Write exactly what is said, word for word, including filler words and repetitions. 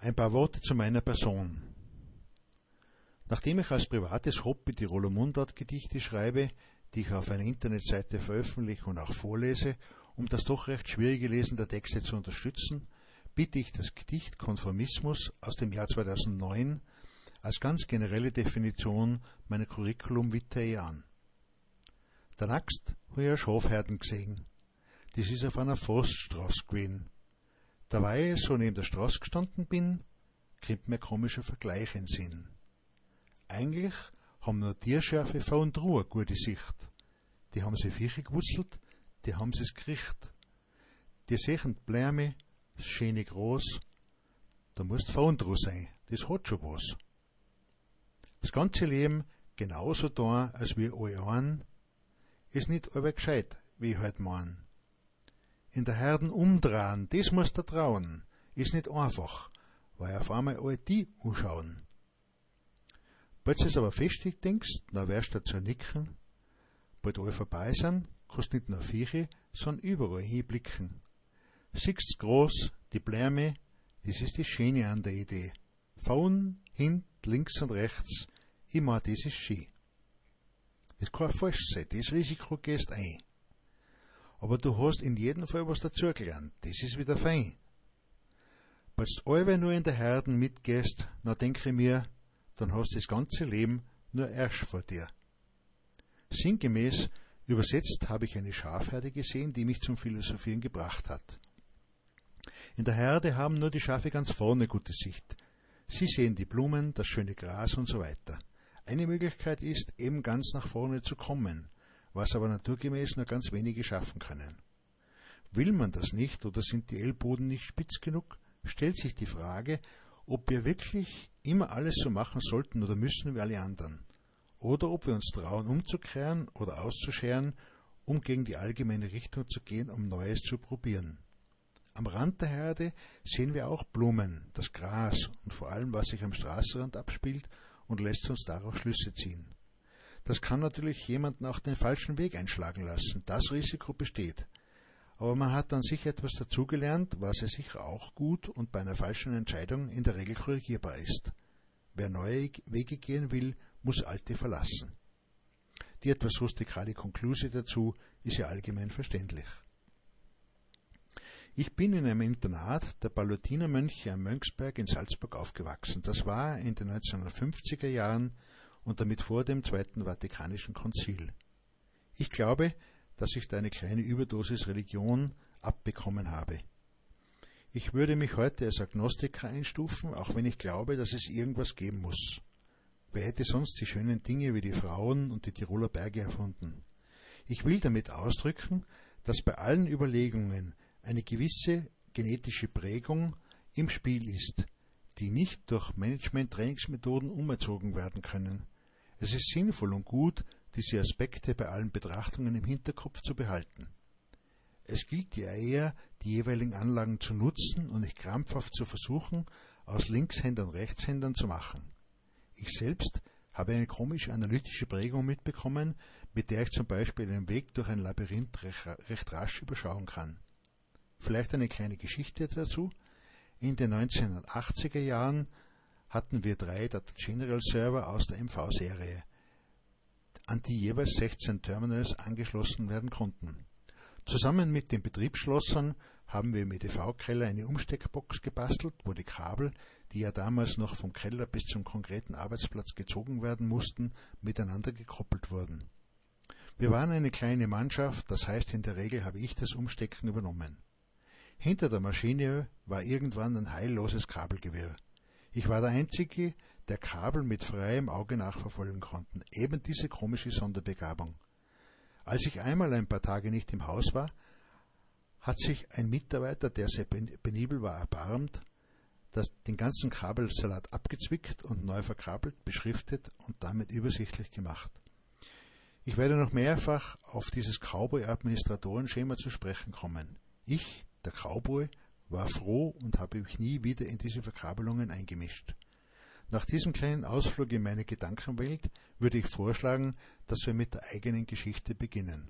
Ein paar Worte zu meiner Person. Nachdem ich als privates Hobby Tiroler Mundartgedichte schreibe, die ich auf einer Internetseite veröffentliche und auch vorlese, um das doch recht schwierige Lesen der Texte zu unterstützen, biete ich das Gedicht Konformismus aus dem Jahr zweitausendneun als ganz generelle Definition meiner Curriculum Vitae an. Der Naxt habe ich eine Schafherden gesehen. Das ist auf einer Forststraße gewesen. Da weil ich so neben der Straße gestanden bin, kommt mir ein komischer Vergleich in den Sinn. Eigentlich haben nur Tierschafe vor und Ruhe gute Sicht. Die haben sie Viecher gewurzelt, die haben sie es gericht. Die sehen die Bläme, das schöne Groß, da musst vor und Ruhe sein, das hat schon was. Das ganze Leben genauso da, als wir alle einen, ist nicht allweil gescheit, wie ich halt mein. In der Herden umdrehen, das musst du trauen, ist nicht einfach, weil auf einmal alle die anschauen. Bald du es aber festig denkst, dann wirst du dazu nicken, bald alle vorbei sind, kannst nicht nur Viecher, sondern überall hinblicken. Siehst's groß, die Bläme, das ist das Schöne an der Idee. Vorn, hint, links und rechts, immer das ist schön. Das kann falsch sein, das Risiko gehst ein. Aber du hast in jedem Fall was dazugelernt, das ist wieder fein. Wenn du allweil nur in der Herden mitgehst, dann denke ich mir, dann hast du das ganze Leben nur erst vor dir. Sinngemäß übersetzt habe ich eine Schafherde gesehen, die mich zum Philosophieren gebracht hat. In der Herde haben nur die Schafe ganz vorne gute Sicht. Sie sehen die Blumen, das schöne Gras und so weiter. Eine Möglichkeit ist, eben ganz nach vorne zu kommen, was aber naturgemäß nur ganz wenige schaffen können. Will man das nicht oder sind die Ellboden nicht spitz genug, stellt sich die Frage, ob wir wirklich immer alles so machen sollten oder müssen wie alle anderen, oder ob wir uns trauen, umzukehren oder auszuscheren, um gegen die allgemeine Richtung zu gehen, um Neues zu probieren. Am Rand der Herde sehen wir auch Blumen, das Gras und vor allem, was sich am Straßenrand abspielt und lässt uns daraus Schlüsse ziehen. Das kann natürlich jemanden auch den falschen Weg einschlagen lassen, das Risiko besteht. Aber man hat dann sicher etwas dazugelernt, was ja sicher auch gut und bei einer falschen Entscheidung in der Regel korrigierbar ist. Wer neue Wege gehen will, muss alte verlassen. Die etwas rustikale Konklusion dazu ist ja allgemein verständlich. Ich bin in einem Internat der Palutinermönche am Mönchsberg in Salzburg aufgewachsen. Das war in den neunzehnhundertfünfziger Jahren und damit vor dem Zweiten Vatikanischen Konzil. Ich glaube, dass ich da eine kleine Überdosis Religion abbekommen habe. Ich würde mich heute als Agnostiker einstufen, auch wenn ich glaube, dass es irgendwas geben muss. Wer hätte sonst die schönen Dinge wie die Frauen und die Tiroler Berge erfunden? Ich will damit ausdrücken, dass bei allen Überlegungen eine gewisse genetische Prägung im Spiel ist, die nicht durch Management-Trainingsmethoden umerzogen werden können. Es ist sinnvoll und gut, diese Aspekte bei allen Betrachtungen im Hinterkopf zu behalten. Es gilt ja eher, die jeweiligen Anlagen zu nutzen und nicht krampfhaft zu versuchen, aus Linkshändern Rechtshändern zu machen. Ich selbst habe eine komische analytische Prägung mitbekommen, mit der ich zum Beispiel den Weg durch ein Labyrinth recht, recht rasch überschauen kann. Vielleicht eine kleine Geschichte dazu. In den neunzehnhundertachtziger Jahren hatten wir drei Data General Server aus der M V-Serie, an die jeweils sechzehn Terminals angeschlossen werden konnten. Zusammen mit den Betriebsschlossern haben wir im E D V-Keller eine Umsteckbox gebastelt, wo die Kabel, die ja damals noch vom Keller bis zum konkreten Arbeitsplatz gezogen werden mussten, miteinander gekoppelt wurden. Wir waren eine kleine Mannschaft, das heißt, in der Regel habe ich das Umstecken übernommen. Hinter der Maschine war irgendwann ein heilloses Kabelgewirr. Ich war der Einzige, der Kabel mit freiem Auge nachverfolgen konnte. Eben diese komische Sonderbegabung. Als ich einmal ein paar Tage nicht im Haus war, hat sich ein Mitarbeiter, der sehr penibel war, erbarmt, das den ganzen Kabelsalat abgezwickt und neu verkabelt, beschriftet und damit übersichtlich gemacht. Ich werde noch mehrfach auf dieses Cowboy-Administratorenschema zu sprechen kommen. Ich, der Cowboy, war froh und habe mich nie wieder in diese Verkabelungen eingemischt. Nach diesem kleinen Ausflug in meine Gedankenwelt würde ich vorschlagen, dass wir mit der eigenen Geschichte beginnen.